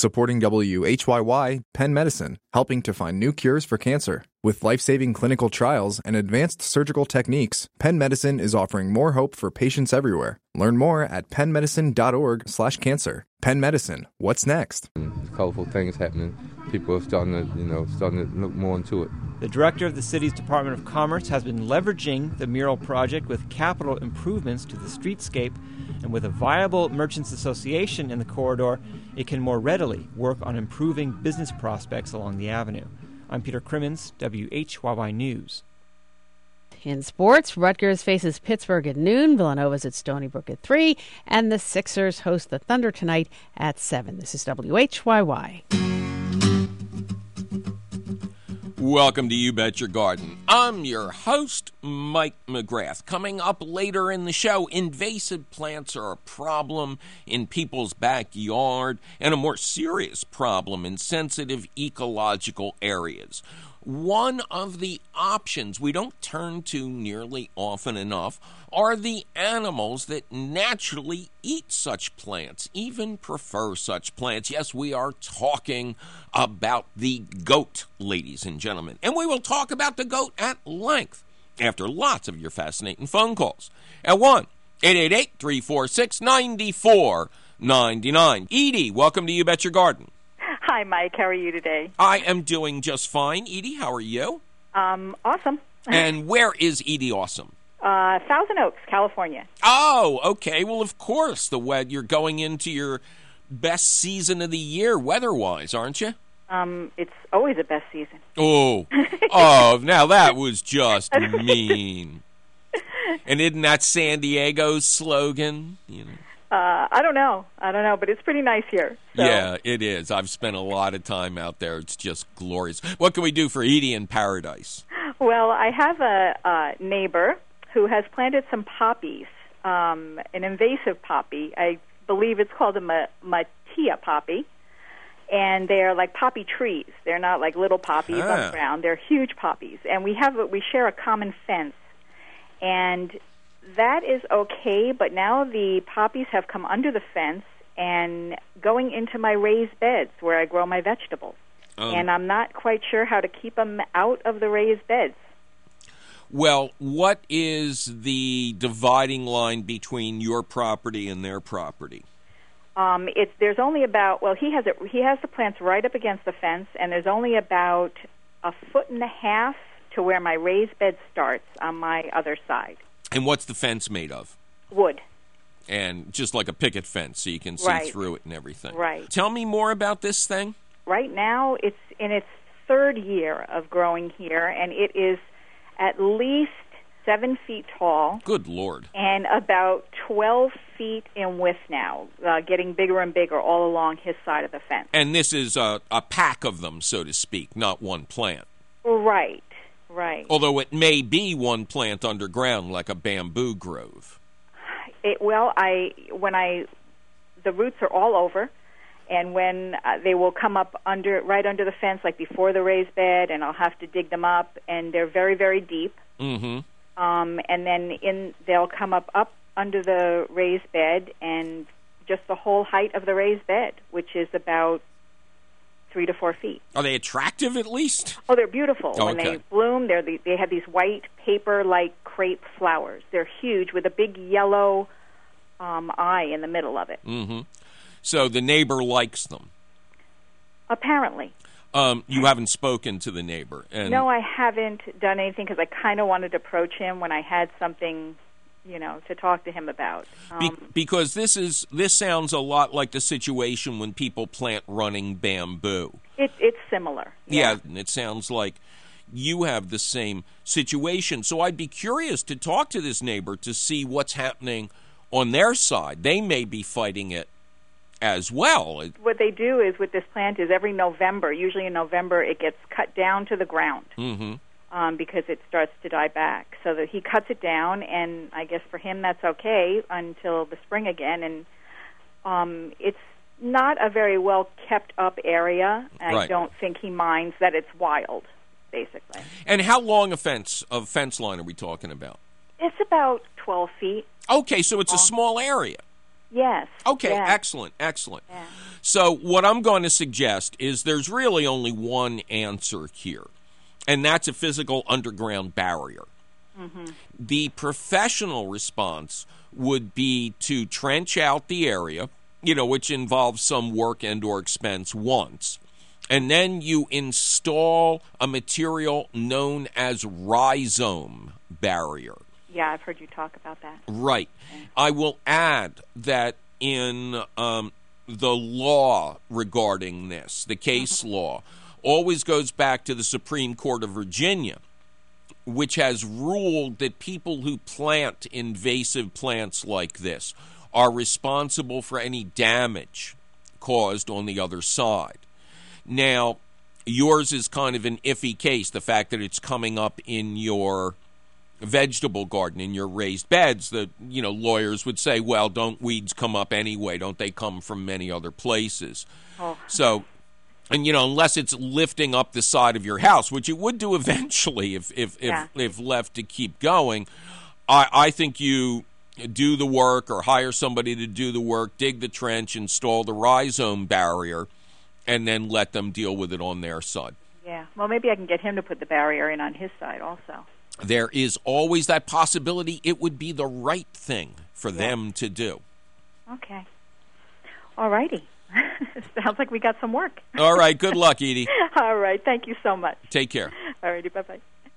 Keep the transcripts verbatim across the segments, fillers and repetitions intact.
Supporting W H Y Y, Penn Medicine, helping to find new cures for cancer. With life-saving clinical trials and advanced surgical techniques, Penn Medicine is offering more hope for patients everywhere. Learn more at penn medicine dot org slash cancer. Penn Medicine, what's next? Colorful things happening. People are starting to, you know, starting to look more into it. The director of the city's Department of Commerce has been leveraging the mural project with capital improvements to the streetscape, and with a viable merchants association in the corridor, it can more readily work on improving business prospects along the avenue. I'm Peter Crimmins, W H Y Y News. In sports, Rutgers faces Pittsburgh at noon, Villanova's at Stony Brook at three, and the Sixers host the Thunder tonight at seven. This is W H Y Y. Welcome to You Bet Your Garden. I'm your host, Mike McGrath. Coming up later in the show, invasive plants are a problem in people's backyard and a more serious problem in sensitive ecological areas. One of the options we don't turn to nearly often enough are the animals that naturally eat such plants, even prefer such plants. Yes, we are talking about the goat, ladies and gentlemen. And we will talk about the goat at length after lots of your fascinating phone calls at one eight eight eight, three four six, nine four nine nine. Edie, welcome to You Bet Your Garden. Hi, Mike. How are you today? I am doing just fine. Edie, how are you? Um, awesome. And where is Edie awesome? Uh, Thousand Oaks, California. Oh, okay. Well, of course, the wed- you're going into your best season of the year weather-wise, aren't you? Um, it's always the best season. Oh, oh, now that was just mean. And isn't that San Diego's slogan? You know. Uh, I don't know. I don't know, but it's pretty nice here. So. Yeah, it is. I've spent a lot of time out there. It's just glorious. What can we do for Edie in paradise? Well, I have a, a neighbor who has planted some poppies, um, an invasive poppy. I believe it's called a ma- matia poppy, and they're like poppy trees. They're not like little poppies ah. on the ground. They're huge poppies, and we have a, we share a common fence, and that is okay, but now the poppies have come under the fence and going into my raised beds where I grow my vegetables. Um, and I'm not quite sure how to keep them out of the raised beds. Well, what is the dividing line between your property and their property? Um, it's there's only about well he has it he has the plants right up against the fence, and there's only about a foot and a half to where my raised bed starts on my other side. And what's the fence made of? Wood. And just like a picket fence, so you can see right. through it and everything. Right. Tell me more about this thing. Right now, it's in its third year of growing here, and it is at least seven feet tall. Good Lord. And about twelve feet in width now, uh, getting bigger and bigger all along his side of the fence. And this is a, a pack of them, so to speak, not one plant. Right. Right. Although it may be one plant underground, like a bamboo grove. It, well, I when I the roots are all over, and when uh, they will come up under right under the fence, like before the raised bed, and I'll have to dig them up, and they're very very deep. Mm-hmm. Um, and then in they'll come up up under the raised bed, and just the whole height of the raised bed, which is about three to four feet. Are they attractive at least? Oh, they're beautiful. Oh, when okay. they bloom, they're the, they have these white paper-like crepe flowers. They're huge with a big yellow um, eye in the middle of it. Mm-hmm. So the neighbor likes them? Apparently. Um, you haven't spoken to the neighbor? And no, I haven't done anything because I kind of wanted to approach him when I had something, you know, to talk to him about. Um, Be- because this is this sounds a lot like the situation when people plant running bamboo. It, it's similar. Yeah. yeah, it sounds like you have the same situation. So I'd be curious to talk to this neighbor to see what's happening on their side. They may be fighting it as well. What they do is with this plant is every November, usually in November, it gets cut down to the ground. Mm-hmm. Um, because it starts to die back. So that he cuts it down, and I guess for him that's okay until the spring again. And um, it's not a very well-kept up area. I right. don't think he minds that it's wild, basically. And how long a fence, of fence line are we talking about? It's about twelve feet. Okay, so it's long. A small area. Yes. Okay, yes. excellent, excellent. Yeah. So what I'm going to suggest is there's really only one answer here, and that's a physical underground barrier. Mm-hmm. The professional response would be to trench out the area, you know, which involves some work and or expense once. And then you install a material known as rhizome barrier. Yeah, I've heard you talk about that. Right. Okay. I will add that in um, the law regarding this, the case mm-hmm. law, always goes back to the Supreme Court of Virginia, which has ruled that people who plant invasive plants like this are responsible for any damage caused on the other side. Now, yours is kind of an iffy case, the fact that it's coming up in your vegetable garden, in your raised beds. The, you know, lawyers would say, well, don't weeds come up anyway? Don't they come from many other places? Oh. So, and, you know, unless it's lifting up the side of your house, which it would do eventually if if, yeah. if, if left to keep going, I, I think you do the work or hire somebody to do the work, dig the trench, install the rhizome barrier, and then let them deal with it on their side. Yeah. Well, maybe I can get him to put the barrier in on his side also. There is always that possibility. It would be the right thing for yeah. them to do. Okay. All righty. Sounds like we got some work. All right. Good luck, Edie. All right. Thank you so much. Take care. All righty. Bye-bye.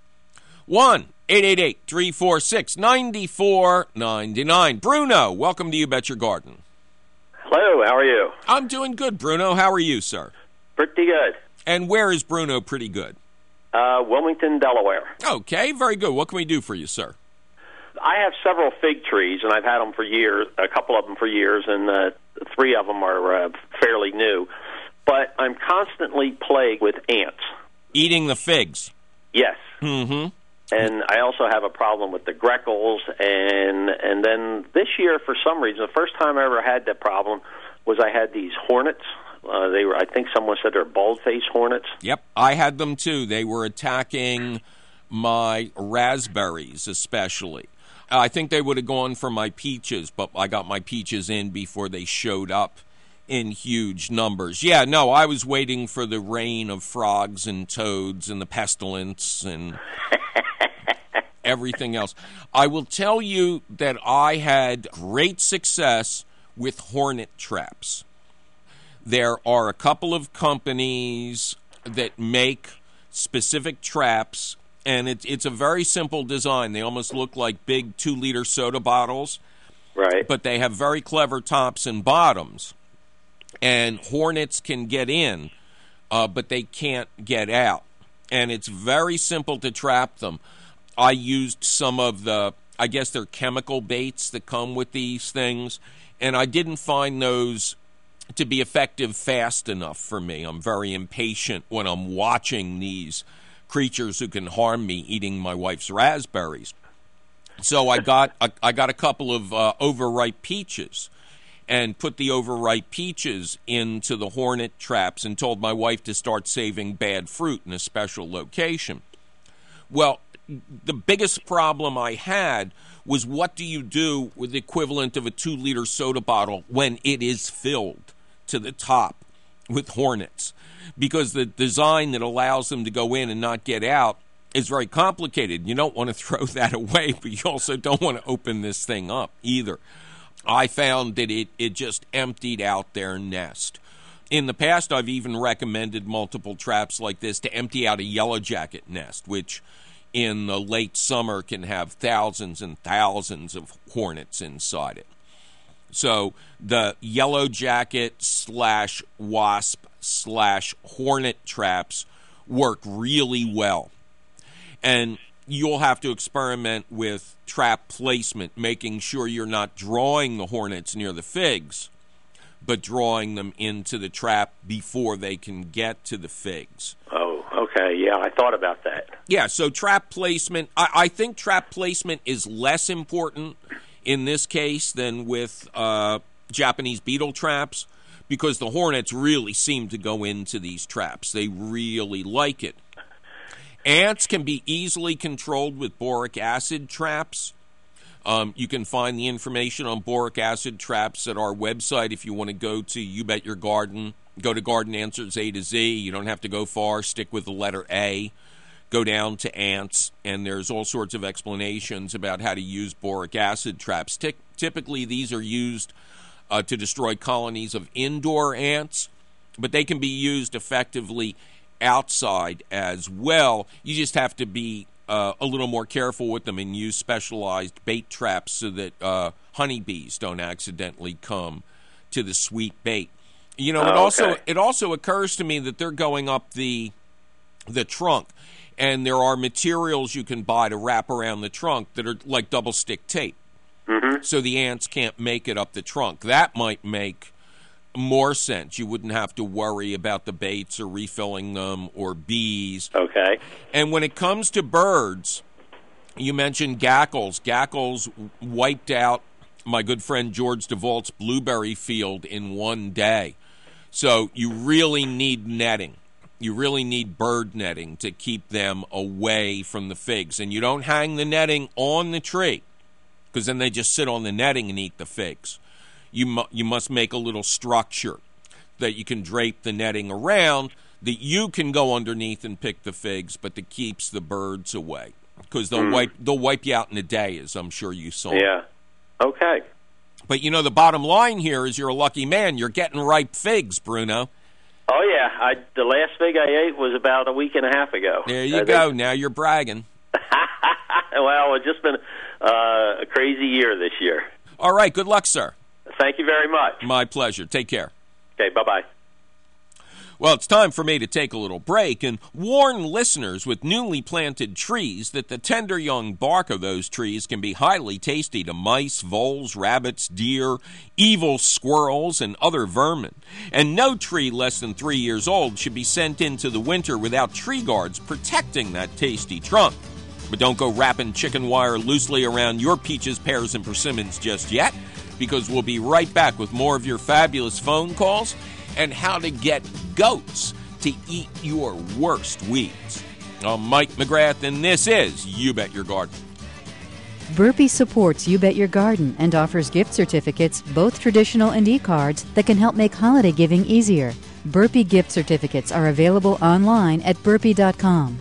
one eight eight eight, three four six, nine four nine nine. Bruno, welcome to You Bet Your Garden. Hello, how are you? I'm doing good, Bruno. How are you, sir? Pretty good. And where is Bruno pretty good? Uh, Wilmington, Delaware. Okay, very good. What can we do for you, sir? I have several fig trees, and I've had them for years, a couple of them for years, and uh, three of them are uh, fairly new. But I'm constantly plagued with ants. Eating the figs? Yes. Mm-hmm. And I also have a problem with the Greckles, and and then this year, for some reason, the first time I ever had that problem was I had these hornets. Uh, they were, I think someone said they're bald-faced hornets. Yep, I had them too. They were attacking my raspberries especially. I think they would have gone for my peaches, but I got my peaches in before they showed up in huge numbers. Yeah, no, I was waiting for the reign of frogs and toads and the pestilence and everything else. I will tell you that I had great success with hornet traps. There are a couple of companies that make specific traps, and it, it's a very simple design. They almost look like big two-liter soda bottles. Right. But they have very clever tops and bottoms. And hornets can get in, uh, but they can't get out. And it's very simple to trap them. I used some of the, I guess they're chemical baits that come with these things, and I didn't find those to be effective fast enough for me. I'm very impatient when I'm watching these creatures who can harm me eating my wife's raspberries. So I got a, I got a couple of uh, overripe peaches and put the overripe peaches into the hornet traps and told my wife to start saving bad fruit in a special location. Well, the biggest problem I had was, what do you do with the equivalent of a two-liter soda bottle when it is filled to the top with hornets? Because the design that allows them to go in and not get out is very complicated. You don't want to throw that away, but you also don't want to open this thing up either. I found that it, it just emptied out their nest. In the past, I've even recommended multiple traps like this to empty out a yellow jacket nest, which in the late summer can have thousands and thousands of hornets inside it. So the yellow jacket slash wasp slash hornet traps work really well. And you'll have to experiment with trap placement, making sure you're not drawing the hornets near the figs, but drawing them into the trap before they can get to the figs. Oh, okay. Yeah, I thought about that. Yeah, so trap placement, I, I think trap placement is less important in this case than with uh, Japanese beetle traps, because the hornets really seem to go into these traps. They really like it. Ants can be easily controlled with boric acid traps. Um, you can find the information on boric acid traps at our website if you want to go to You Bet Your Garden. Go to Garden Answers A to Z. You don't have to go far. Stick with the letter A. Go down to ants, and there's all sorts of explanations about how to use boric acid traps. T- typically, these are used uh, to destroy colonies of indoor ants, but they can be used effectively outside as well. You just have to be uh, a little more careful with them and use specialized bait traps so that uh, honeybees don't accidentally come to the sweet bait. You know, oh, it also okay. it also occurs to me that they're going up the the trunk, and there are materials you can buy to wrap around the trunk that are like double stick tape, mm-hmm. so the ants can't make it up the trunk. That might make more sense. You wouldn't have to worry about the baits or refilling them or bees. Okay. And when it comes to birds, you mentioned gackles. Gackles wiped out my good friend George DeVault's blueberry field in one day. So you really need netting. You really need bird netting to keep them away from the figs. And you don't hang the netting on the tree, because then they just sit on the netting and eat the figs. You mu- you must make a little structure that you can drape the netting around, that you can go underneath and pick the figs, but that keeps the birds away, because they'll mm. wipe they'll wipe you out in a day, as I'm sure you saw. Yeah. Okay. But you know, the bottom line here is you're a lucky man. You're getting ripe figs, Bruno. Oh yeah, I the last fig I ate was about a week and a half ago. There you I go. think. Now you're bragging. Well, it's just been uh, a crazy year this year. All right. Good luck, sir. Thank you very much. My pleasure. Take care. Okay, bye-bye. Well, it's time for me to take a little break and warn listeners with newly planted trees that the tender young bark of those trees can be highly tasty to mice, voles, rabbits, deer, evil squirrels, and other vermin. And no tree less than three years old should be sent into the winter without tree guards protecting that tasty trunk. But don't go wrapping chicken wire loosely around your peaches, pears, and persimmons just yet, because we'll be right back with more of your fabulous phone calls and how to get goats to eat your worst weeds. I'm Mike McGrath, and this is You Bet Your Garden. Burpee supports You Bet Your Garden and offers gift certificates, both traditional and e-cards, that can help make holiday giving easier. Burpee gift certificates are available online at burpee dot com.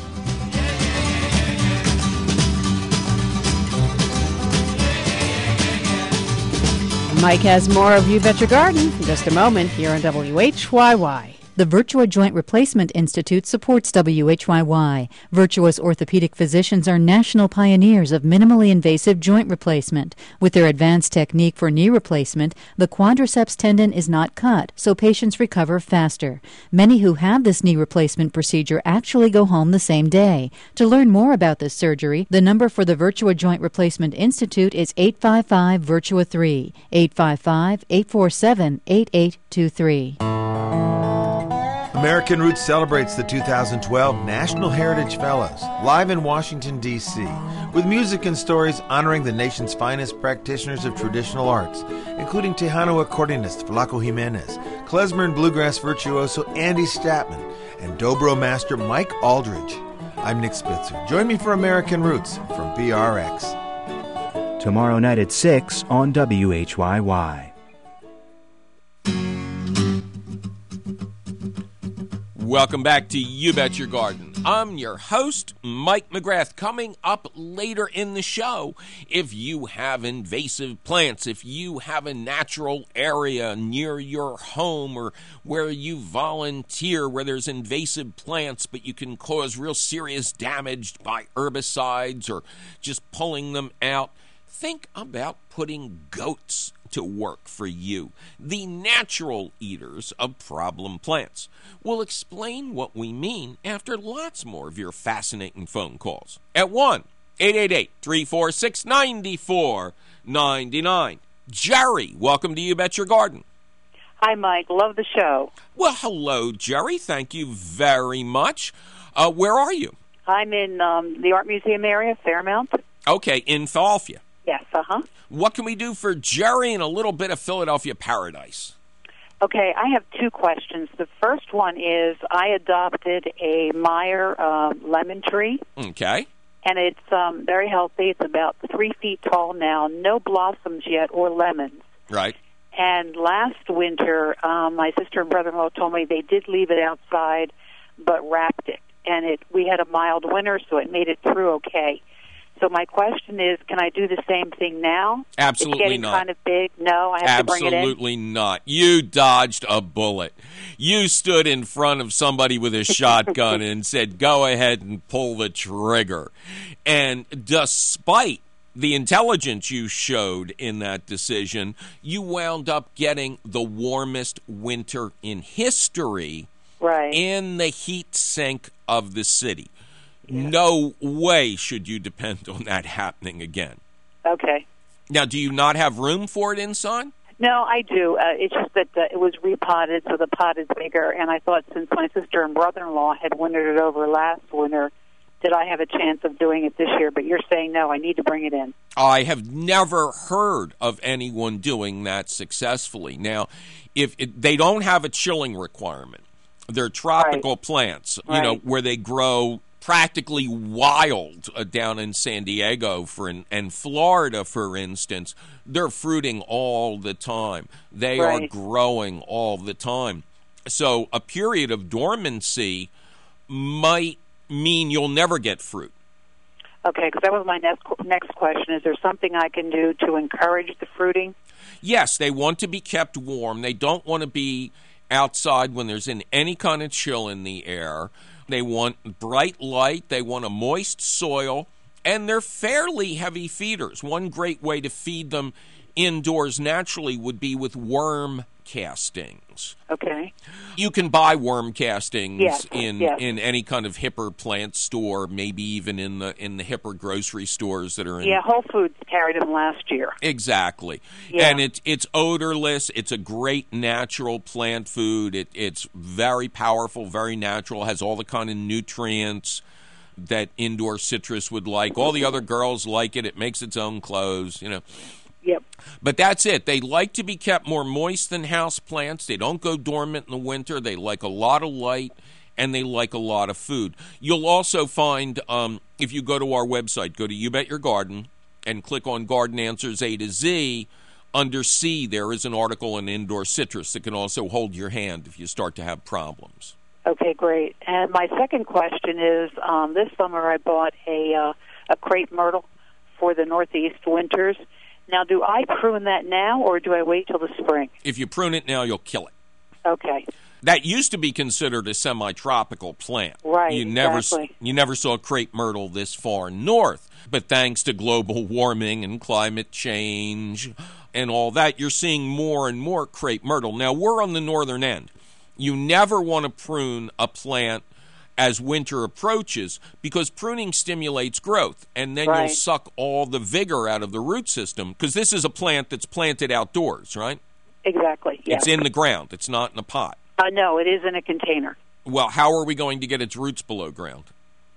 Mike has more of You Bet Your Garden in just a moment here on W H Y Y. The Virtua Joint Replacement Institute supports W H Y Y. Virtua's orthopedic physicians are national pioneers of minimally invasive joint replacement. With their advanced technique for knee replacement, the quadriceps tendon is not cut, so patients recover faster. Many who have this knee replacement procedure actually go home the same day. To learn more about this surgery, the number for the Virtua Joint Replacement Institute is eight five five, Virtua three, eight five five, eight four seven, eight eight two three. American Roots celebrates the two thousand twelve National Heritage Fellows, live in Washington, D C, with music and stories honoring the nation's finest practitioners of traditional arts, including Tejano accordionist Flaco Jimenez, klezmer and bluegrass virtuoso Andy Statman, and dobro master Mike Aldridge. I'm Nick Spitzer. Join me for American Roots from B R X. Tomorrow night at six on W H Y Y. Welcome back to You Bet Your Garden. I'm your host, Mike McGrath. Coming up later in the show, if you have invasive plants, if you have a natural area near your home or where you volunteer where there's invasive plants, but you can cause real serious damage by herbicides or just pulling them out, think about putting goats to work for you, the natural eaters of problem plants. We'll explain what we mean after lots more of your fascinating phone calls at one eight eight eight, three four six, nine four nine nine. Jerry, welcome to You Bet Your Garden. Hi, Mike. Love the show. Well, hello, Jerry. Thank you very much. Uh, where are you? I'm in um, the Art Museum area, Fairmount. Okay, in Philadelphia. Yes, uh-huh. What can we do for Jerry and a little bit of Philadelphia paradise? Okay, I have two questions. The first one is I adopted a Meyer uh, lemon tree. Okay. and it's um, very healthy. It's about three feet tall now, no blossoms yet or lemons. Right. And last winter, um, my sister and brother-in-law told me they did leave it outside, but wrapped it. And it we had a mild winter, so it made it through okay. So my question is, can I do the same thing now? Absolutely it's getting not. kind of big. No, I have Absolutely to bring it in? not. You dodged a bullet. You stood in front of somebody with a shotgun and said, go ahead and pull the trigger. And despite the intelligence you showed in that decision, you wound up getting the warmest winter in history right. in the heat sink of the city. Yeah. No way should you depend on that happening again. Okay. Now, do you not have room for it inside? No, I do. Uh, it's just that uh, it was repotted, so the pot is bigger. And I thought since my sister and brother-in-law had wintered it over last winter, did I have a chance of doing it this year? But you're saying no, I need to bring it in. I have never heard of anyone doing that successfully. Now, if it, they don't have a chilling requirement, they're tropical right. plants, you right. know, where they grow practically wild uh, down in San Diego for in, and Florida, for instance. They're fruiting all the time. They right. are growing all the time. So a period of dormancy might mean you'll never get fruit. Okay, because that was my next next question. Is there something I can do to encourage the fruiting? Yes, they want to be kept warm. They don't want to be outside when there's in any kind of chill in the air. They want bright light. They want a moist soil. And they're fairly heavy feeders. One great way to feed them indoors naturally would be with worm castings. Okay. You can buy worm castings yes, in yes. in any kind of hipper plant store, maybe even in the in the hipper grocery stores that are in. Yeah, Whole Foods carried them last year. Exactly. Yeah. And it's it's odorless. It's a great natural plant food. It, it's very powerful, very natural, has all the kind of nutrients that indoor citrus would like. All the other girls like it. It makes its own clothes, you know. Yep. But that's it. They like to be kept more moist than house plants. They don't go dormant in the winter. They like a lot of light, and they like a lot of food. You'll also find, um, if you go to our website, go to You Bet Your Garden, and click on Garden Answers A to Z, under C there is an article on indoor citrus that can also hold your hand if you start to have problems. Okay, great. And my second question is, um, this summer I bought a uh, a crepe myrtle for the northeast winters. Now, do I prune that now, or do I wait till the spring? If you prune it now, you'll kill it. Okay. That used to be considered a semi-tropical plant. Right, you never, exactly. You never saw crepe myrtle this far north. But thanks to global warming and climate change and all that, you're seeing more and more crepe myrtle. Now, we're on the northern end. You never want to prune a plant as winter approaches, because pruning stimulates growth, and then right. you'll suck all the vigor out of the root system, because this is a plant that's planted outdoors, right? Exactly, yes. It's in the ground. It's not in a pot. Uh, no, it is in a container. Well, how are we going to get its roots below ground?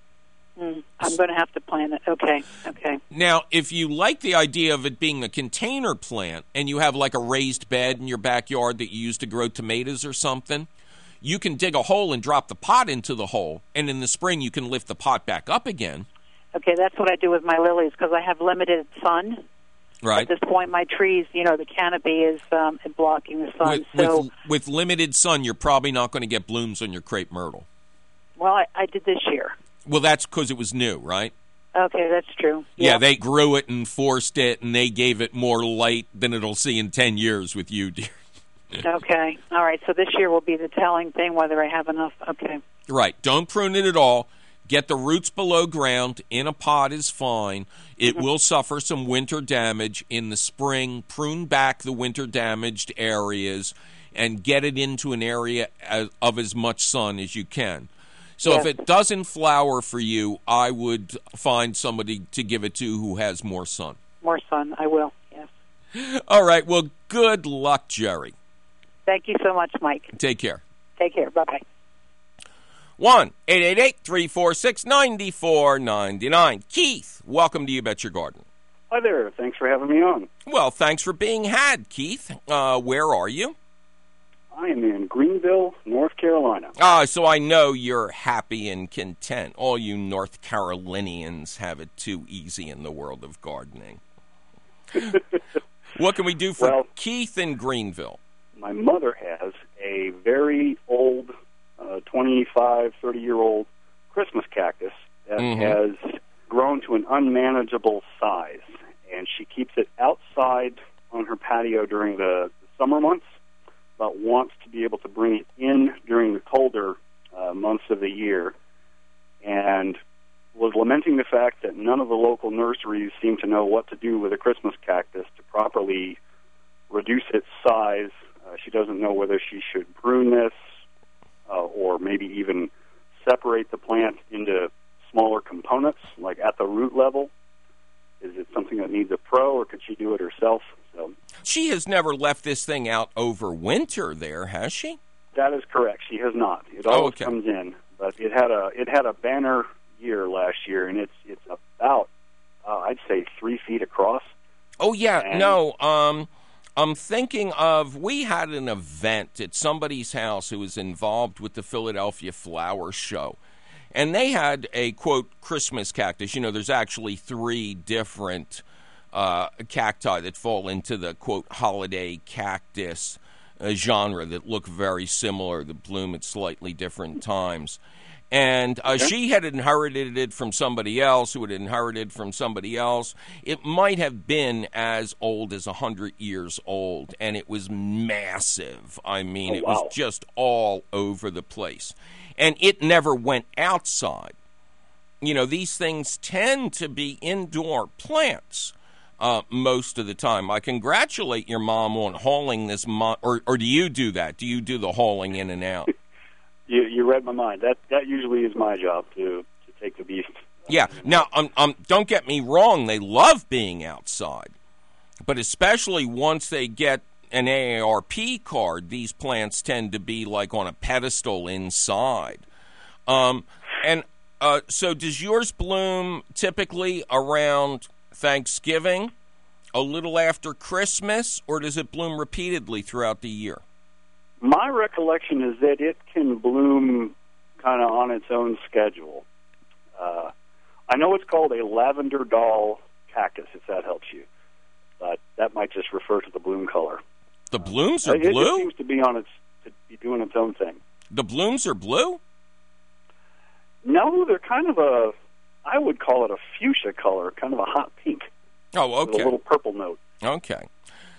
Mm, I'm going to have to plant it. Okay, okay. Now, if you like the idea of it being a container plant, and you have like a raised bed in your backyard that you use to grow tomatoes or something, you can dig a hole and drop the pot into the hole, and in the spring you can lift the pot back up again. Okay, that's what I do with my lilies, because I have limited sun. Right. At this point, my trees, you know, the canopy is um, blocking the sun. With, so, with, with limited sun, you're probably not going to get blooms on your crepe myrtle. Well, I, I did this year. Well, that's because it was new, right? Okay, that's true. Yeah. yeah, they grew it and forced it, and they gave it more light than it'll see in ten years with you, dear. Okay. All right. So this year will be the telling thing whether I have enough. Okay. Right. Don't prune it at all. Get the roots below ground. In a pot is fine. It mm-hmm. will suffer some winter damage in the spring. Prune back the winter damaged areas and get it into an area of as much sun as you can. So yes. if it doesn't flower for you, I would find somebody to give it to who has more sun. More sun. I will. Yes. All right. Well, good luck, Jerry. Thank you so much, Mike. Take care. Take care. Bye-bye. one eight eight eight, three four six, nine four nine nine. Keith, welcome to You Bet Your Garden. Hi there. Thanks for having me on. Well, thanks for being had, Keith. Uh, where are you? I am in Greenville, North Carolina. Ah, so I know you're happy and content. All you North Carolinians have it too easy in the world of gardening. What can we do for well, Keith in Greenville? My mother has a very old, uh, twenty-five, thirty-year-old Christmas cactus that mm-hmm. has grown to an unmanageable size, and she keeps it outside on her patio during the, the summer months, but wants to be able to bring it in during the colder uh, months of the year, and was lamenting the fact that none of the local nurseries seem to know what to do with a Christmas cactus to properly reduce its size. Uh, she doesn't know whether she should prune this uh, or maybe even separate the plant into smaller components, like at the root level. Is it something that needs a pro, or could she do it herself? So she has never left this thing out over winter there, has she? That is correct. She has not. It oh, always okay. comes in, but it had a it had a banner year last year, and it's it's about uh, I'd say three feet across. Oh yeah, and no. Um, I'm thinking of we had an event at somebody's house who was involved with the Philadelphia Flower Show, and they had a quote Christmas cactus. You know, there's actually three different uh, cacti that fall into the quote holiday cactus uh, genre that look very similar, that bloom at slightly different times. And uh, okay. she had inherited it from somebody else who had inherited from somebody else. It might have been as old as one hundred years old, and it was massive. I mean, oh, it wow. was just all over the place. And it never went outside. You know, these things tend to be indoor plants uh, most of the time. I congratulate your mom on hauling this, mo- or, or do you do that? Do you do the hauling in and out? You, you read my mind. That that usually is my job, to, to take the beast. Yeah. Now, um, um, don't get me wrong. They love being outside. But especially once they get an A A R P card, these plants tend to be like on a pedestal inside. Um, and uh, so does yours bloom typically around Thanksgiving, a little after Christmas, or does it bloom repeatedly throughout the year? My recollection is that it can bloom kind of on its own schedule. Uh, I know it's called a lavender doll cactus, if that helps you, but that might just refer to the bloom color. The blooms are uh, it, blue? It seems to be on its to be doing its own thing. The blooms are blue? No, they're kind of a, I would call it a fuchsia color, kind of a hot pink. Oh, okay. With a little purple note. Okay.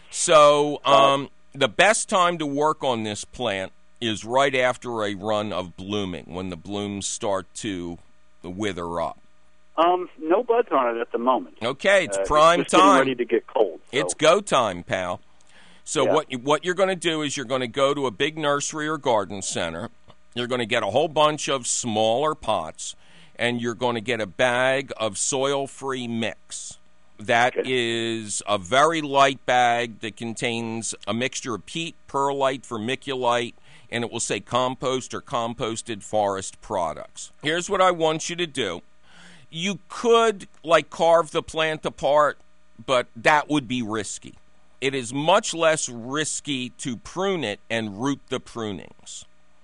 So, um... Uh, the best time to work on this plant is right after a run of blooming, when the blooms start to wither up. Um, no buds on it at the moment. Okay, it's uh, prime it's time. Ready to get cold. So. It's go time, pal. So yeah. what you, what you're going to do is you're going to go to a big nursery or garden center. You're going to get a whole bunch of smaller pots, and you're going to get a bag of soil-free mix. That okay. is a very light bag that contains a mixture of peat, perlite, vermiculite, and it will say compost or composted forest products. Here's what I want you to do. You could, like, carve the plant apart, but that would be risky. It is much less risky to prune it and root the prunings.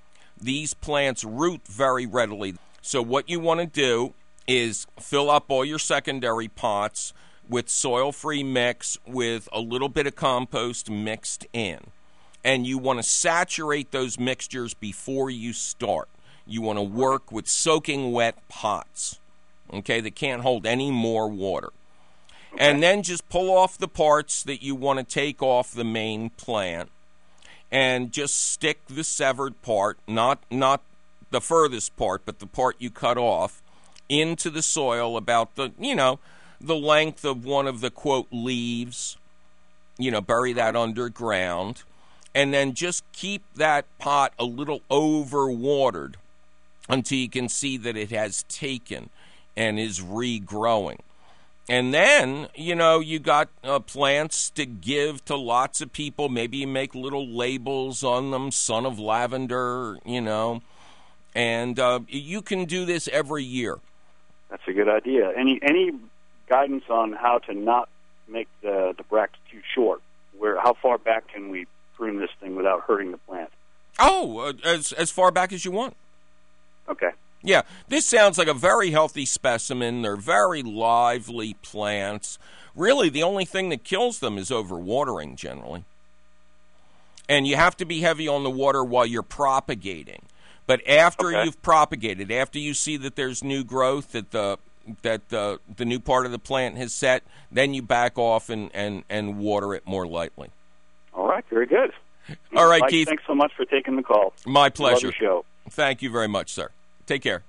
These plants root very readily. So what you want to do is fill up all your secondary pots with soil-free mix with a little bit of compost mixed in. And you want to saturate those mixtures before you start. You want to work with soaking wet pots, okay, that can't hold any more water. Okay. And then just pull off the parts that you want to take off the main plant and just stick the severed part, not not the furthest part, but the part you cut off, into the soil about the, you know, the length of one of the, quote, leaves. You know, bury that underground. And then just keep that pot a little over-watered until you can see that it has taken and is regrowing. And then, you know, you got uh, plants to give to lots of people. Maybe you make little labels on them, Son of Lavender, you know. And uh, you can do this every year. That's a good idea. Any any guidance on how to not make the, the bracts too short? Where how far back can we prune this thing without hurting the plant? Oh, uh, as as far back as you want. Okay. Yeah, this sounds like a very healthy specimen. They're very lively plants. Really, the only thing that kills them is overwatering generally. And you have to be heavy on the water while you're propagating. But after Okay. you've propagated, after you see that there's new growth, that the that the, the new part of the plant has set, then you back off and, and, and water it more lightly. All right, very good. All right, Mike, Keith. Thanks so much for taking the call. My pleasure. Love your show. Thank you very much, sir. Take care.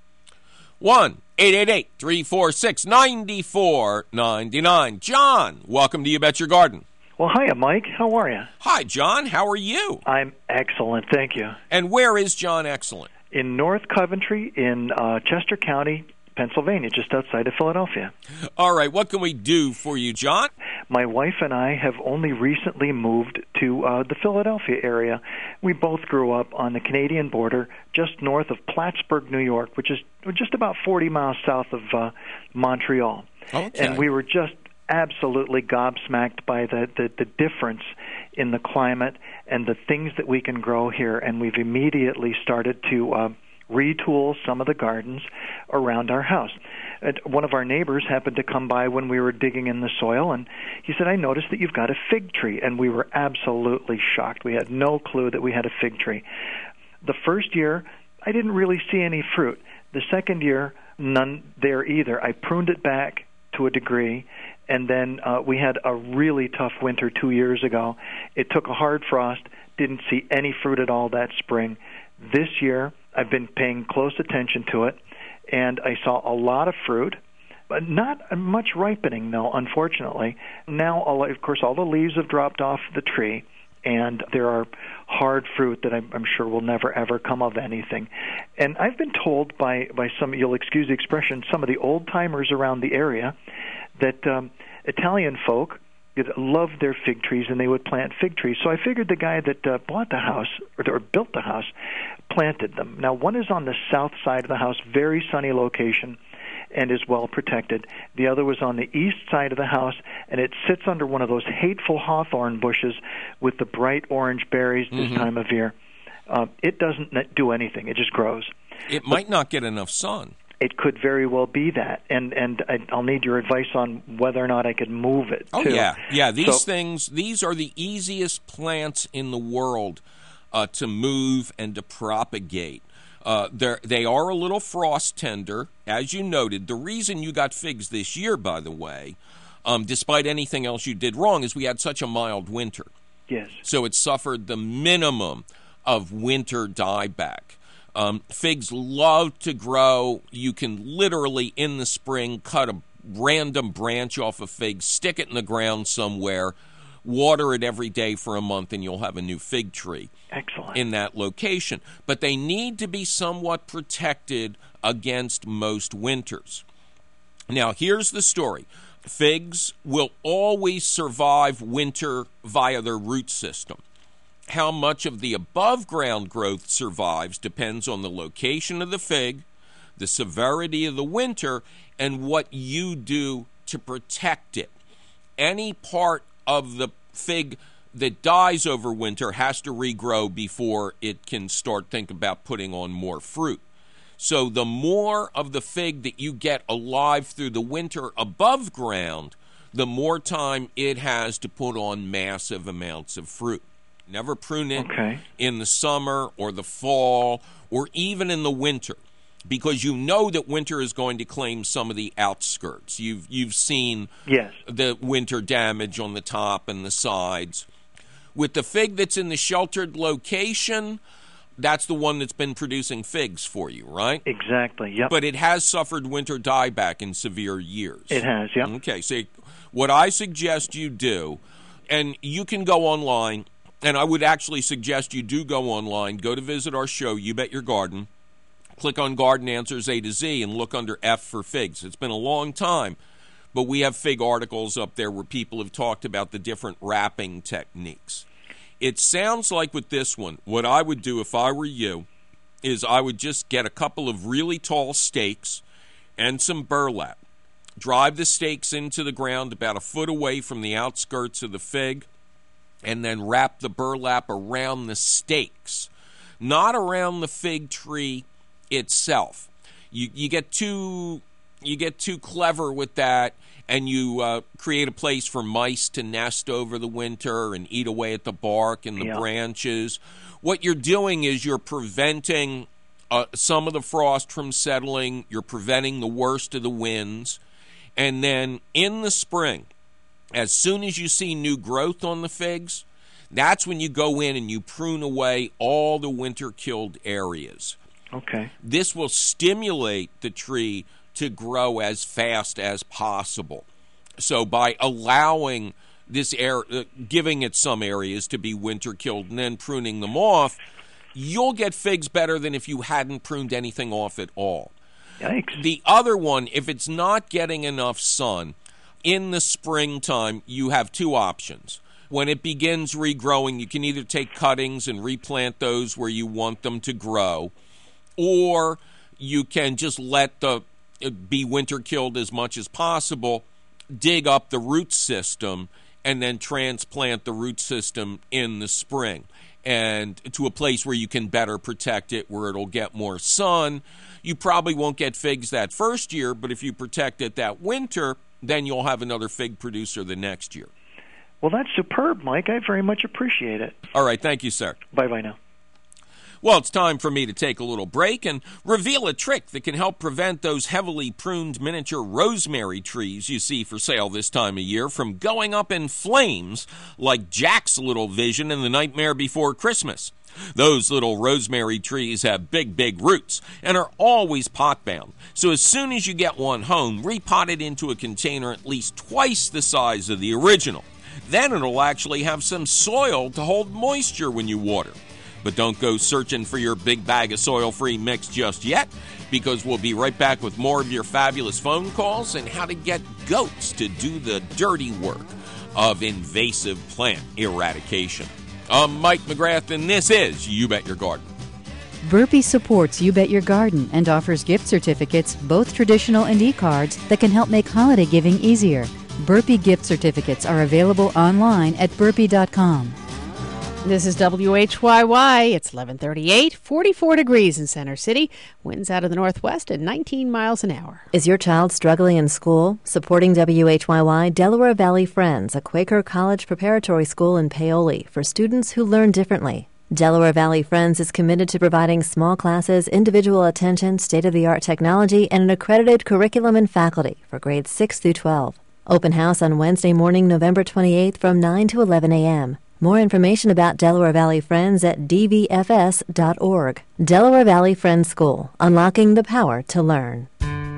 one eight eight eight, three four six, nine four nine nine. John, welcome to You Bet Your Garden. Well, hiya, Mike. How are you? Hi, John. How are you? I'm excellent, thank you. And where is John excellent? In North Coventry, in uh, Chester County, Pennsylvania, just outside of Philadelphia. All right, what can we do for you, John? My wife and I have only recently moved to uh, the Philadelphia area. We both grew up on the Canadian border, just north of Plattsburgh, New York, which is just about forty miles south of uh, Montreal. Okay. And we were just absolutely gobsmacked by the, the, the difference in the climate and the things that we can grow here. And we've immediately started to uh, retool some of the gardens around our house. And one of our neighbors happened to come by when we were digging in the soil, and he said, I noticed that you've got a fig tree. And we were absolutely shocked. We had no clue that we had a fig tree. The first year, I didn't really see any fruit. The second year, none there either. I pruned it back to a degree, and then uh, we had a really tough winter two years ago. It took a hard frost, didn't see any fruit at all that spring. This year, I've been paying close attention to it, and I saw a lot of fruit, but not much ripening, though, unfortunately. Now, all, of course, all the leaves have dropped off the tree, and there are hard fruit that I'm, I'm sure will never, ever come of anything. And I've been told by, by some, you'll excuse the expression, some of the old-timers around the area that um, Italian folk loved their fig trees, and they would plant fig trees. So I figured the guy that uh, bought the house, or, or built the house, planted them. Now, one is on the south side of the house, very sunny location, and is well protected. The other was on the east side of the house, and it sits under one of those hateful hawthorn bushes with the bright orange berries this Mm-hmm. time of year. Uh, it doesn't do anything. It just grows. It might not get enough sun. It could very well be that, and and I, I'll need your advice on whether or not I could move it. Oh, too. yeah. Yeah, these So- things, these are the easiest plants in the world uh, to move and to propagate. Uh, they are a little frost tender, as you noted. The reason you got figs this year, by the way, um, despite anything else you did wrong, is we had such a mild winter. Yes. So it suffered the minimum of winter dieback. Um, figs love to grow. You can literally, in the spring, cut a random branch off a fig, stick it in the ground somewhere, water it every day for a month, and you'll have a new fig tree. Excellent. In that location. But they need to be somewhat protected against most winters. Now, here's the story. Figs will always survive winter via their root system. How much of the above-ground growth survives depends on the location of the fig, the severity of the winter, and what you do to protect it. Any part of the fig that dies over winter has to regrow before it can start thinking about putting on more fruit. So the more of the fig that you get alive through the winter above ground, the more time it has to put on massive amounts of fruit. Never prune it okay. in the summer or the fall or even in the winter, because you know that winter is going to claim some of the outskirts. You've you've seen yes. the winter damage on the top and the sides. With the fig that's in the sheltered location, that's the one that's been producing figs for you, right? Exactly, yep. But it has suffered winter dieback in severe years. It has, yep. Okay, so what I suggest you do, and you can go online, and I would actually suggest you do go online, go to visit our show, You Bet Your Garden, click on Garden Answers A to Z, and look under F for figs. It's been a long time, but we have fig articles up there where people have talked about the different wrapping techniques. It sounds like with this one, what I would do if I were you is I would just get a couple of really tall stakes and some burlap. Drive the stakes into the ground about a foot away from the outskirts of the fig, and then wrap the burlap around the stakes. not around the fig tree itself. You you get too you get too clever with that, and you uh, create a place for mice to nest over the winter and eat away at the bark and the Yeah. branches. What you're doing is you're preventing uh, some of the frost from settling. You're preventing the worst of the winds. And then in the spring, as soon as you see new growth on the figs, that's when you go in and you prune away all the winter-killed areas. Okay. This will stimulate the tree to grow as fast as possible. So by allowing this air, uh, giving it some areas to be winter-killed and then pruning them off, you'll get figs better than if you hadn't pruned anything off at all. Yikes. The other one, if it's not getting enough sun, in the springtime, you have two options. When it begins regrowing, you can either take cuttings and replant those where you want them to grow, or you can just let the it be winter killed as much as possible, dig up the root system, and then transplant the root system in the spring and to a place where you can better protect it, where it'll get more sun. You probably won't get figs that first year, but if you protect it that winter, then you'll have another fig producer the next year. Well, that's superb, Mike. I very much appreciate it. All right, thank you, sir. Bye-bye now. Well, it's time for me to take a little break and reveal a trick that can help prevent those heavily pruned miniature rosemary trees you see for sale this time of year from going up in flames like Jack's little vision in The Nightmare Before Christmas. Those little rosemary trees have big, big roots and are always pot-bound. So as soon as you get one home, repot it into a container at least twice the size of the original. Then it'll actually have some soil to hold moisture when you water. But don't go searching for your big bag of soil-free mix just yet, because we'll be right back with more of your fabulous phone calls and how to get goats to do the dirty work of invasive plant eradication. I'm Mike McGrath, and this is You Bet Your Garden. Burpee supports You Bet Your Garden and offers gift certificates, both traditional and e-cards, that can help make holiday giving easier. Burpee gift certificates are available online at burpee dot com. This is W H Y Y. It's eleven thirty-eight, forty-four degrees in Center City. Winds out of the northwest at nineteen miles an hour. Is your child struggling in school? Supporting W H Y Y, Delaware Valley Friends, a Quaker college preparatory school in Paoli for students who learn differently. Delaware Valley Friends is committed to providing small classes, individual attention, state-of-the-art technology, and an accredited curriculum and faculty for grades six through twelve. Open house on Wednesday morning, November twenty-eighth from nine to eleven a.m. More information about Delaware Valley Friends at d v f s dot org. Delaware Valley Friends School, unlocking the power to learn.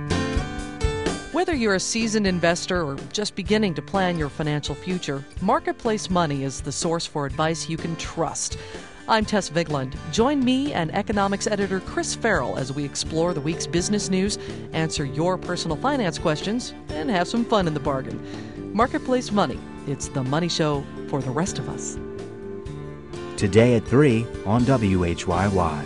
Whether you're a seasoned investor or just beginning to plan your financial future, Marketplace Money is the source for advice you can trust. I'm Tess Vigland. Join me and economics editor Chris Farrell as we explore the week's business news, answer your personal finance questions, and have some fun in the bargain. Marketplace Money. It's the money show for the rest of us. Today at three on W H Y Y.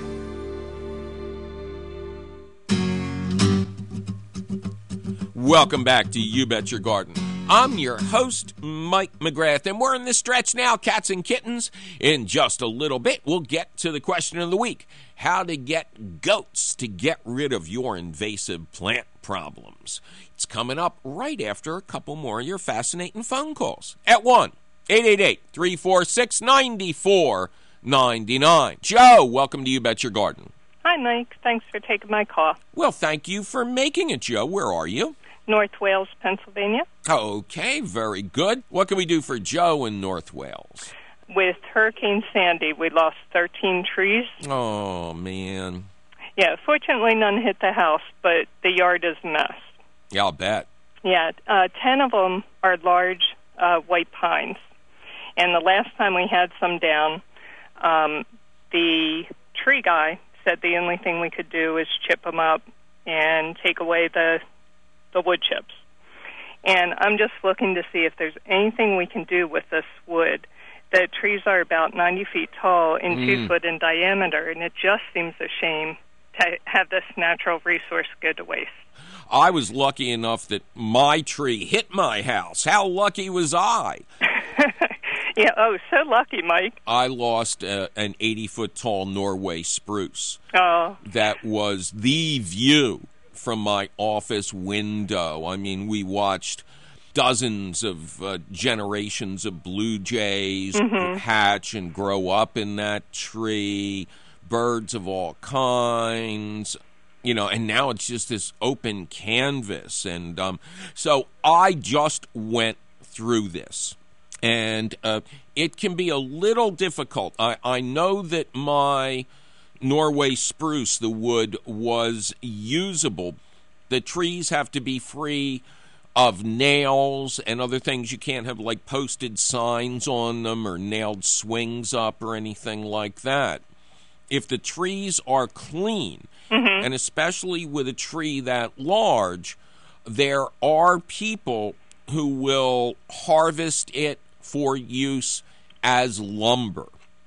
Welcome back to You Bet Your Garden. I'm your host, Mike McGrath, and we're in this stretch now, cats and kittens. In just a little bit, we'll get to the question of the week: how to get goats to get rid of your invasive plant problems. It's coming up right after a couple more of your fascinating phone calls at one eight eight eight, three four six, nine four nine nine. Joe, welcome to You Bet Your Garden. Hi, Mike. Thanks for taking my call. Well, thank you for making it, Joe. Where are you? North Wales, Pennsylvania. Okay, very good. What can we do for Joe in North Wales? With Hurricane Sandy, we lost thirteen trees. Oh, man. Yeah, fortunately none hit the house, but the yard is a mess. Yeah, I'll bet. Yeah, uh, ten of them are large uh, white pines. And the last time we had some down, um, the tree guy said the only thing we could do is chip them up and take away the the wood chips. And I'm just looking to see if there's anything we can do with this wood. The trees are about ninety feet tall and mm. two foot in diameter, and it just seems a shame to have this natural resource go to waste. I was lucky enough that my tree hit my house. How lucky was I? Yeah, oh, so lucky, Mike. I lost uh, an eighty-foot-tall Norway spruce. Oh. That was the view from my office window. I mean, we watched dozens of uh, generations of blue jays Mhm. hatch and grow up in that tree, birds of all kinds, you know, and now it's just this open canvas. And um, so I just went through this. And uh, it can be a little difficult. I, I know that my Norway spruce, the wood, was usable. The trees have to be free of nails and other things. You can't have, like, posted signs on them or nailed swings up or anything like that. If the trees are clean, Mhm. and especially with a tree that large, there are people who will harvest it for use as lumber.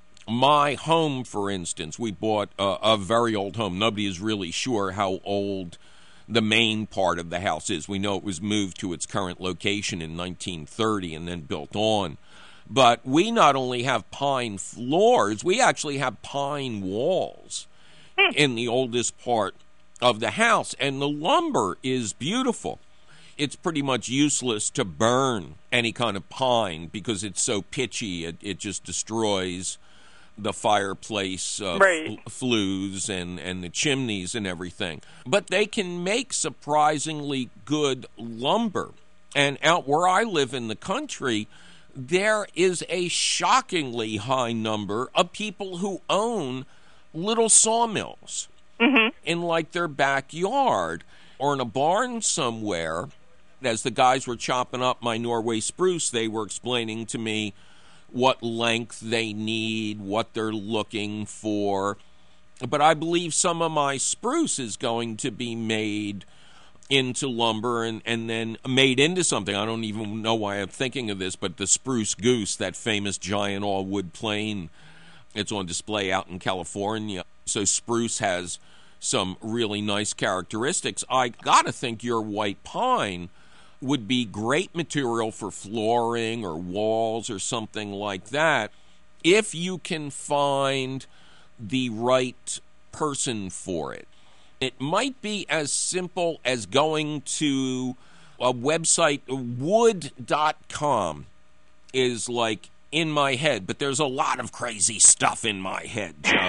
My home, for instance, we bought a, a very old home. Nobody is really sure how old the main part of the house is. We know it was moved to its current location in nineteen thirty and then built on. But we not only have pine floors, we actually have pine walls in the oldest part of the house. And the lumber is beautiful. It's pretty much useless to burn any kind of pine because it's so pitchy. It, it just destroys the fireplace uh, Right. f- flues and, and the chimneys and everything. But they can make surprisingly good lumber. And out where I live in the country, there is a shockingly high number of people who own little sawmills Mhm. in, like, their backyard or in a barn somewhere. As the guys were chopping up my Norway spruce, they were explaining to me what length they need, what they're looking for. But I believe some of my spruce is going to be made into lumber and, and then made into something. I don't even know why I'm thinking of this, but the spruce goose, that famous giant all-wood plane, it's on display out in California. So spruce has some really nice characteristics. I got to think your white pine would be great material for flooring or walls or something like that if you can find the right person for it. It might be as simple as going to a website, wood dot com is like in my head, but there's a lot of crazy stuff in my head, Joe.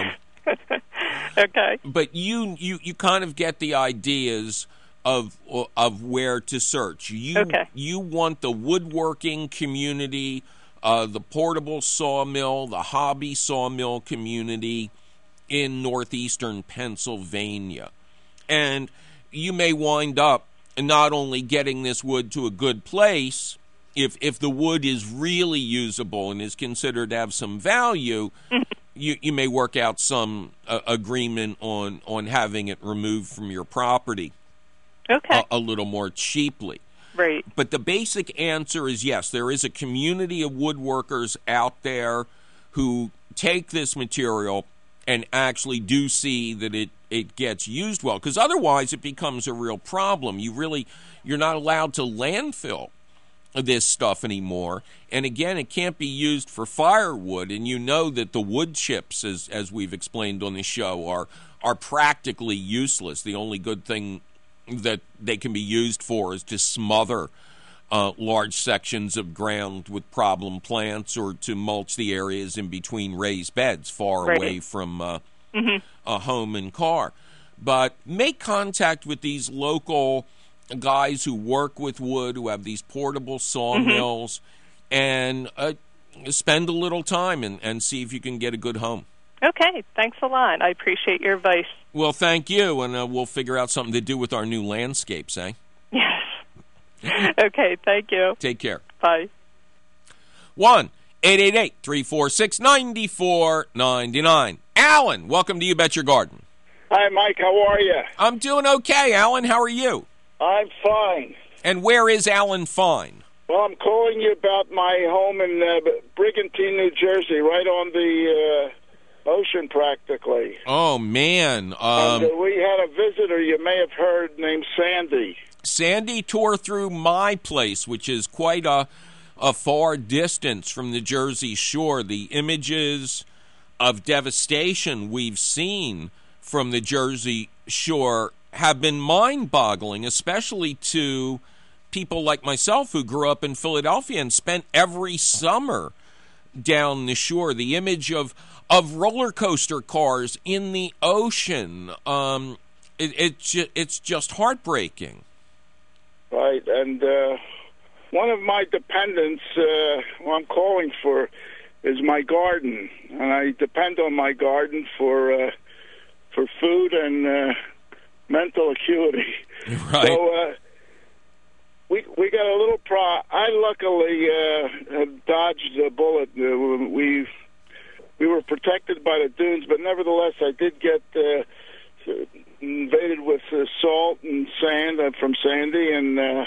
Okay. But you, you, you kind of get the ideas of of where to search. You Okay. you want the woodworking community, uh, the portable sawmill, the hobby sawmill community in northeastern Pennsylvania. And you may wind up not only getting this wood to a good place, if if the wood is really usable and is considered to have some value, you, you may work out some uh, agreement on, on having it removed from your property. Okay. A, a little more cheaply. Right. But the basic answer is yes, there is a community of woodworkers out there who take this material and actually do see that it, it gets used well. Because otherwise it becomes a real problem. You really, you're not allowed to landfill this stuff anymore. And again, it can't be used for firewood. And you know that the wood chips, as as we've explained on the show, are are practically useless. The only good thing that they can be used for is to smother uh, large sections of ground with problem plants or to mulch the areas in between raised beds far Right. away from uh, Mhm. a home and car. But make contact with these local guys who work with wood, who have these portable sawmills, and uh, spend a little time and, and see if you can get a good home. Okay. Thanks a lot. I appreciate your advice. Well, thank you, and uh, we'll figure out something to do with our new landscapes, eh? Yes. Okay. Thank you. Take care. Bye. one eight eight eight, three four six, nine four nine nine. Alan, welcome to You Bet Your Garden. Hi, Mike. How are you? I'm doing okay, Alan. How are you? I'm fine. And where is Alan Fine? Well, I'm calling you about my home in uh, Brigantine, New Jersey, right on the uh, ocean practically. Oh, man. Um, and, uh, we had a visitor you may have heard named Sandy. Sandy tore through my place, which is quite a a far distance from the Jersey Shore. The images of devastation we've seen from the Jersey Shore have been mind-boggling, especially to people like myself who grew up in Philadelphia and spent every summer down the shore. The image of of roller coaster cars in the ocean, um, it, it ju- it's just heartbreaking. Right, and uh, one of my dependents, uh, who I'm calling for, is my garden, and I depend on my garden for uh, for food and uh, mental acuity. Right. So uh, we we got a little pro. I luckily uh, have dodged a bullet. Uh, we we were protected by the dunes, but nevertheless, I did get uh, invaded with uh, salt and sand uh, from Sandy, and uh,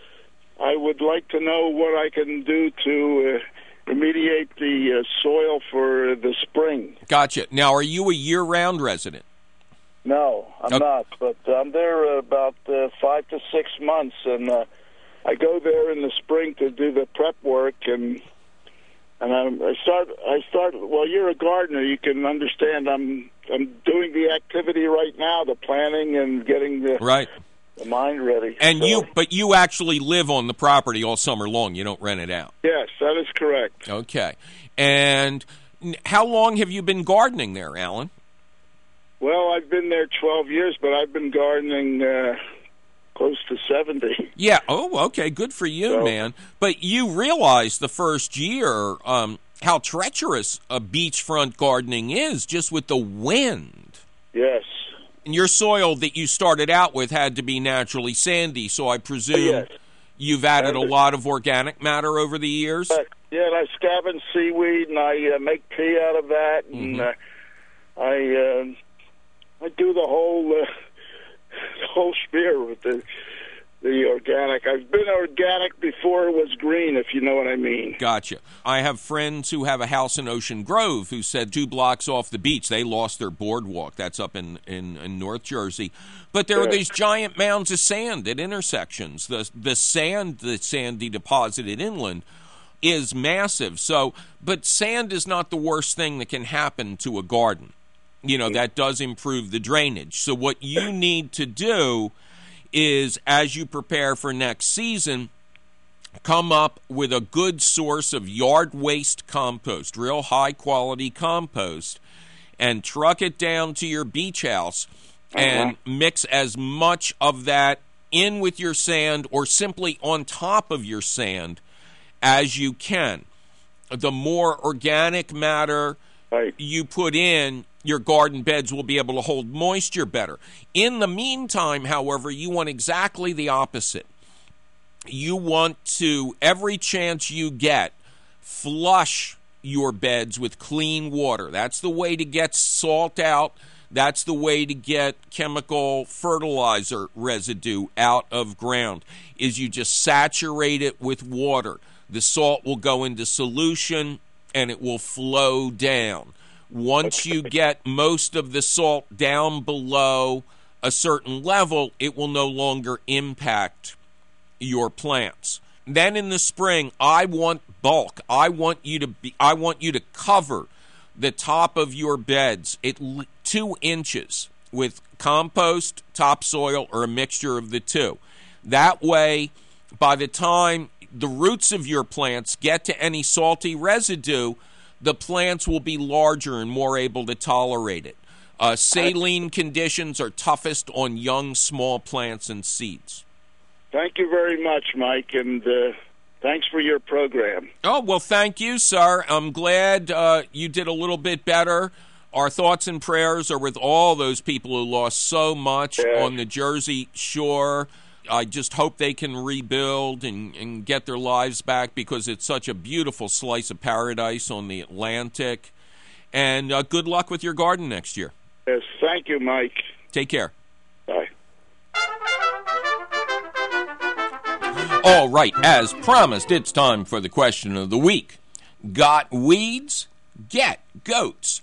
I would like to know what I can do to uh, remediate the uh, soil for the spring. Gotcha. Now, are you a year-round resident? No, I'm Okay. not, but I'm there about uh, five to six months, and uh, I go there in the spring to do the prep work, and and I'm, I start. I start. Well, you're a gardener; you can understand. I'm I'm doing the activity right now, the planning and getting the Right. the mind ready. And So, you, but you actually live on the property all summer long. You don't rent it out. yes, that is correct. Okay. And n- how long have you been gardening there, Alan? Well, I've been there twelve years, but I've been gardening uh, close to seventy. Yeah. Oh, okay. Good for you, So- man. But you realized the first year um, how treacherous a beachfront gardening is, just with the wind. Yes. And your soil that you started out with had to be naturally sandy, so I presume Yes. you've added a And- lot of organic matter over the years. But, yeah, and I scavenge seaweed, and I uh, make tea out of that, and Mhm. uh, I uh, I do the whole uh, the whole spiel with the the organic. I've been organic before it was green, if you know what I mean. Gotcha. I have friends who have a house in Ocean Grove who said two blocks off the beach they lost their boardwalk. That's up in, in, in North Jersey. But there are Yeah. these giant mounds of sand at intersections. The the sand that Sandy deposited inland is massive. So, but sand is not the worst thing that can happen to a garden. You know, that does improve the drainage. So what you need to do is, as you prepare for next season, come up with a good source of yard waste compost, real high-quality compost, and truck it down to your beach house and mix as much of that in with your sand or simply on top of your sand as you can. The more organic matter you put in, your garden beds will be able to hold moisture better. In the meantime, however, you want exactly the opposite. You want to, every chance you get, flush your beds with clean water. That's the way to get salt out. That's the way to get chemical fertilizer residue out of ground, is you just saturate it with water. The salt will go into solution and it will flow down. Once you get most of the salt down below a certain level, it will no longer impact your plants. Then in the spring, I want bulk. I want you to be I want you to cover the top of your beds at l- two inches with compost, topsoil, or a mixture of the two. That way, by the time the roots of your plants get to any salty residue, the plants will be larger and more able to tolerate it. Uh, saline conditions are toughest on young, small plants and seeds. Thank you very much, Mike, and uh, thanks for your program. Oh, well, thank you, sir. I'm glad uh, you did a little bit better. Our thoughts and prayers are with all those people who lost so much on the Jersey Shore. I just hope they can rebuild and, and get their lives back, because it's such a beautiful slice of paradise on the Atlantic. And uh, good luck with your garden next year. Yes, thank you, Mike. Take care. Bye. All right, as promised, it's time for the question of the week. Got weeds? Get goats.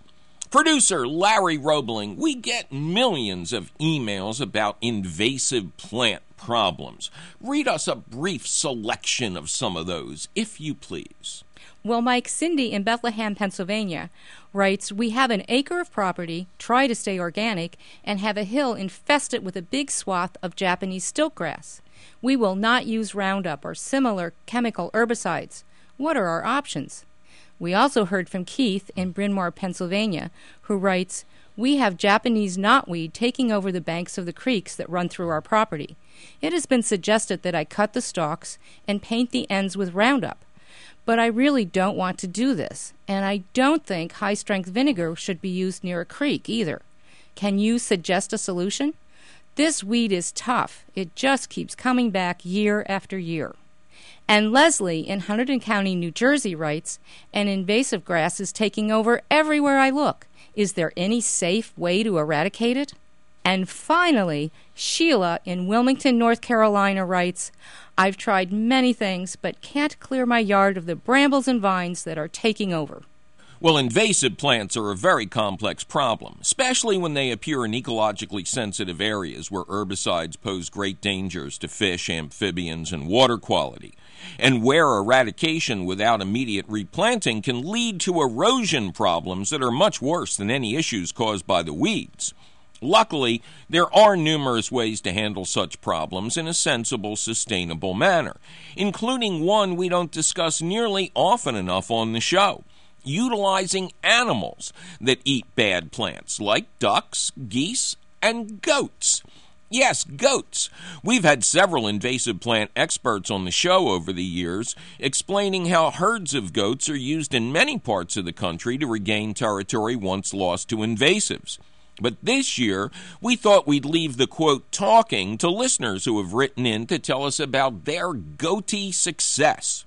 Producer Larry Roebling, we get millions of emails about invasive plant problems. Read us a brief selection of some of those, if you please. Well, Mike, Cindy in Bethlehem, Pennsylvania, writes, we have an acre of property, try to stay organic, and have a hill infested with a big swath of Japanese stiltgrass. We will not use Roundup or similar chemical herbicides. What are our options? We also heard from Keith in Bryn Mawr, Pennsylvania, who writes, we have Japanese knotweed taking over the banks of the creeks that run through our property. It has been suggested that I cut the stalks and paint the ends with Roundup. But I really don't want to do this, and I don't think high-strength vinegar should be used near a creek either. Can you suggest a solution? This weed is tough. It just keeps coming back year after year. And Leslie in Hunterdon County, New Jersey writes, an invasive grass is taking over everywhere I look. Is there any safe way to eradicate it? And finally, Sheila in Wilmington, North Carolina writes, I've tried many things, but can't clear my yard of the brambles and vines that are taking over. Well, invasive plants are a very complex problem, especially when they appear in ecologically sensitive areas where herbicides pose great dangers to fish, amphibians, and water quality, and where eradication without immediate replanting can lead to erosion problems that are much worse than any issues caused by the weeds. Luckily, there are numerous ways to handle such problems in a sensible, sustainable manner, including one we don't discuss nearly often enough on the show: utilizing animals that eat bad plants, like ducks, geese, and goats. Yes, goats. We've had several invasive plant experts on the show over the years explaining how herds of goats are used in many parts of the country to regain territory once lost to invasives. But this year, we thought we'd leave the, quote, talking to listeners who have written in to tell us about their goatee success.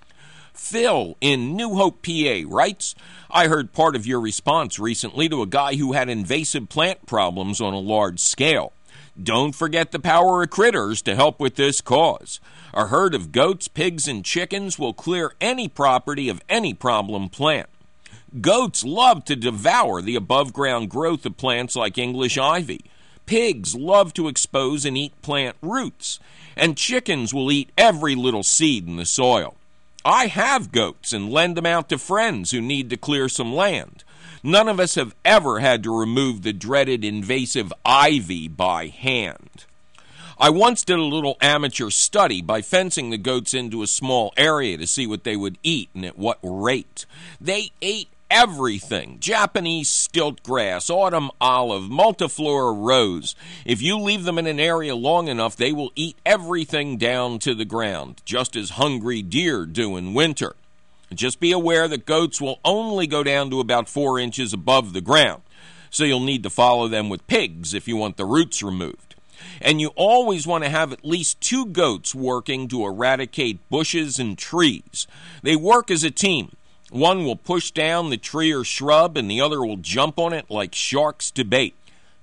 Phil in New Hope, P A writes, I heard part of your response recently to a guy who had invasive plant problems on a large scale. Don't forget the power of critters to help with this cause. A herd of goats, pigs, and chickens will clear any property of any problem plant. Goats love to devour the above-ground growth of plants like English ivy. Pigs love to expose and eat plant roots. And chickens will eat every little seed in the soil. I have goats and lend them out to friends who need to clear some land. None of us have ever had to remove the dreaded invasive ivy by hand. I once did a little amateur study by fencing the goats into a small area to see what they would eat and at what rate. They ate everything: Japanese stiltgrass, autumn olive, multiflora rose. If you leave them in an area long enough, they will eat everything down to the ground, just as hungry deer do in winter. Just be aware that goats will only go down to about four inches above the ground, so you'll need to follow them with pigs if you want the roots removed. And you always want to have at least two goats working to eradicate bushes and trees. They work as a team. One will push down the tree or shrub, and the other will jump on it like sharks to bait.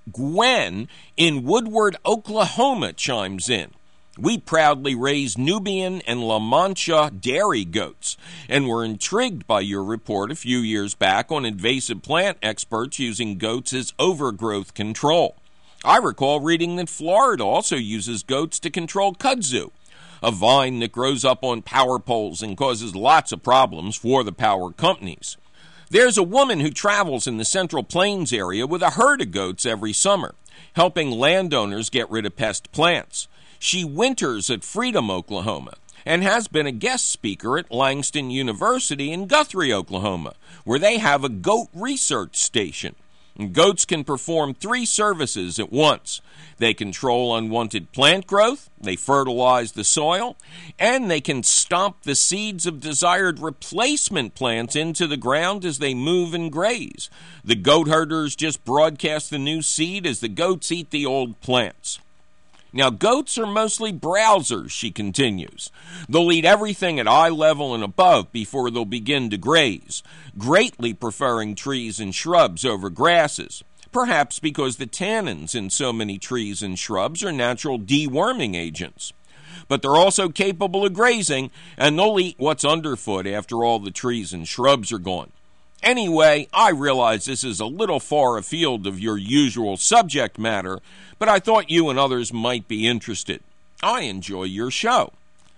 Gwen in Woodward, Oklahoma chimes in. We proudly raise Nubian and La Mancha dairy goats, and were intrigued by your report a few years back on invasive plant experts using goats as overgrowth control. I recall reading that Florida also uses goats to control kudzu, a vine that grows up on power poles and causes lots of problems for the power companies. There's a woman who travels in the Central Plains area with a herd of goats every summer, helping landowners get rid of pest plants. She winters at Freedom, Oklahoma, and has been a guest speaker at Langston University in Guthrie, Oklahoma, where they have a goat research station. Goats can perform three services at once. They control unwanted plant growth, they fertilize the soil, and they can stomp the seeds of desired replacement plants into the ground as they move and graze. The goat herders just broadcast the new seed as the goats eat the old plants. Now, goats are mostly browsers, she continues. They'll eat everything at eye level and above before they'll begin to graze, greatly preferring trees and shrubs over grasses, perhaps because the tannins in so many trees and shrubs are natural deworming agents. But they're also capable of grazing, and they'll eat what's underfoot after all the trees and shrubs are gone. Anyway, I realize this is a little far afield of your usual subject matter, but I thought you and others might be interested. I enjoy your show.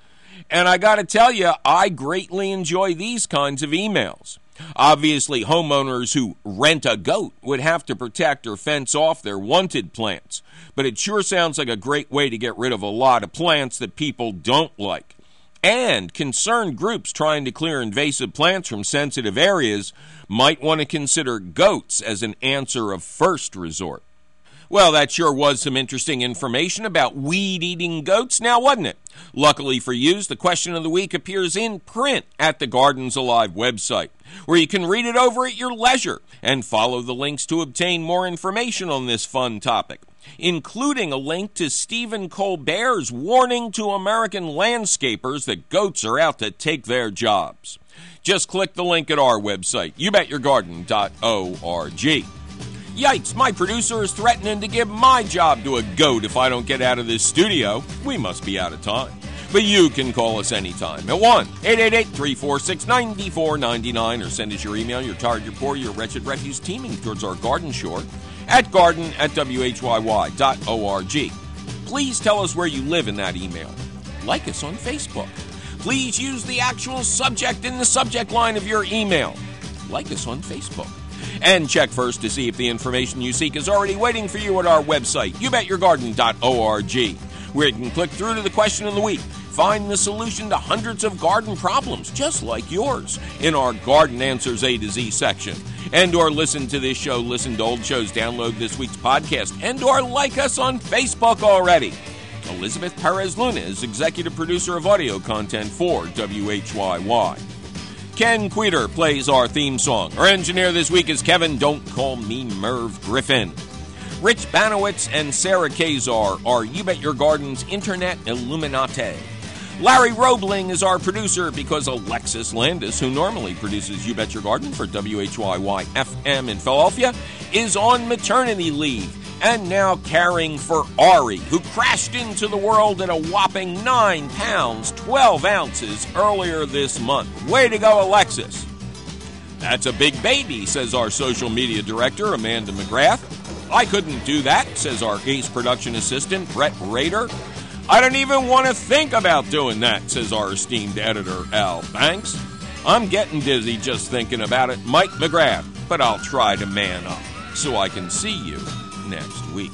And I got to tell you, I greatly enjoy these kinds of emails. Obviously, homeowners who rent a goat would have to protect or fence off their wanted plants, but it sure sounds like a great way to get rid of a lot of plants that people don't like. And concerned groups trying to clear invasive plants from sensitive areas might want to consider goats as an answer of first resort. Well, that sure was some interesting information about weed-eating goats now, wasn't it? Luckily for you, the question of the week appears in print at the Gardens Alive website, where you can read it over at your leisure and follow the links to obtain more information on this fun topic, including a link to Stephen Colbert's warning to American landscapers that goats are out to take their jobs. Just click the link at our website, you bet your garden dot org. Yikes, my producer is threatening to give my job to a goat if I don't get out of this studio. We must be out of time. But you can call us anytime at one eight eight eight, three four six, nine four nine nine or send us your email, your tired, your poor, your wretched refuse teeming towards our garden shore at garden at w h y y dot org. Please tell us where you live in that email. Like us on Facebook. Please use the actual subject in the subject line of your email. Like us on Facebook. And check first to see if the information you seek is already waiting for you at our website, you bet your garden dot org, where you can click through to the question of the week, find the solution to hundreds of garden problems just like yours in our Garden Answers A to Z section, and or listen to this show, listen to old shows, download this week's podcast, and or like us on Facebook already. Elizabeth Perez Luna is executive producer of audio content for W H Y Y. Ken Queter plays our theme song. Our engineer this week is Kevin Don't Call Me Merv Griffin. Rich Banowitz and Sarah Kazar are You Bet Your Garden's Internet Illuminati. Larry Roebling is our producer because Alexis Landis, who normally produces You Bet Your Garden for W H Y Y F M in Philadelphia, is on maternity leave and now caring for Ari, who crashed into the world at a whopping nine pounds, twelve ounces earlier this month. Way to go, Alexis. That's a big baby, says our social media director, Amanda McGrath. I couldn't do that, says our ace production assistant, Brett Rader. I don't even want to think about doing that, says our esteemed editor, Al Banks. I'm getting dizzy just thinking about it, Mike McGrath, but I'll try to man up so I can see you next week.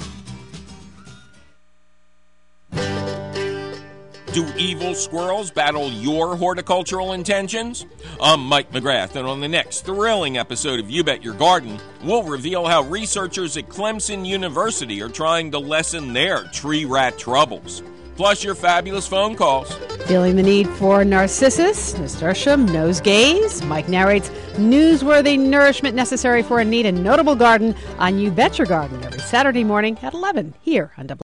Do evil squirrels battle your horticultural intentions? I'm Mike McGrath, and on the next thrilling episode of You Bet Your Garden, we'll reveal how researchers at Clemson University are trying to lessen their tree rat troubles. Plus your fabulous phone calls. Feeling the need for narcissus, nasturtium, nosegays. Mike narrates newsworthy nourishment necessary for a neat and notable garden on You Bet Your Garden every Saturday morning at eleven here on W.